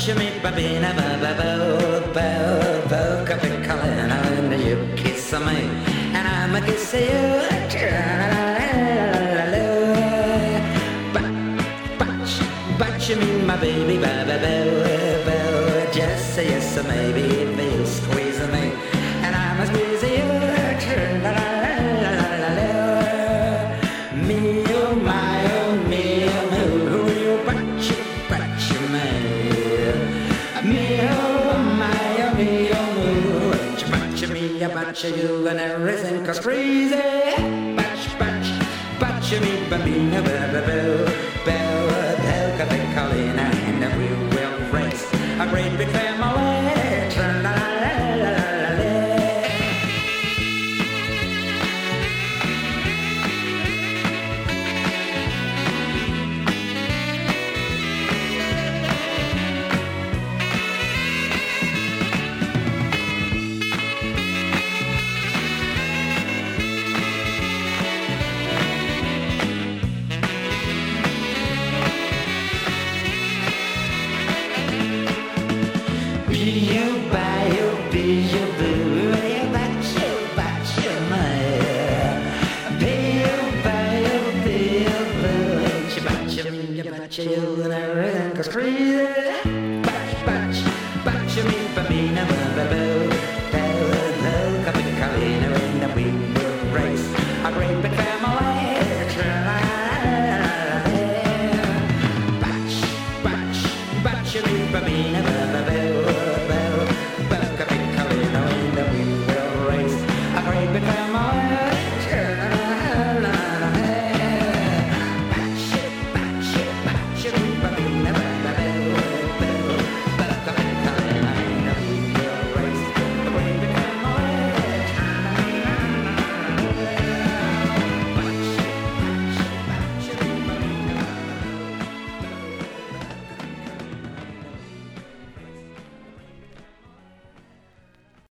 Bacia me babina bo bo bo Capicalina and you kiss me and I'm a kiss you. Bacia me my baby bo bo bo just say yes or maybe if you squeeze me and I'm a squeeze you. Me oh my oh me oh who you bacia me. Me oh my oh me oh bacia me I bacia you and everything goes crazy. Bacia me bambina bo Capicalina and we will race a great big family. You and everything goes crazy. Bacia me bambina bo Capicalina and we will race a great big family. Bacia me bambina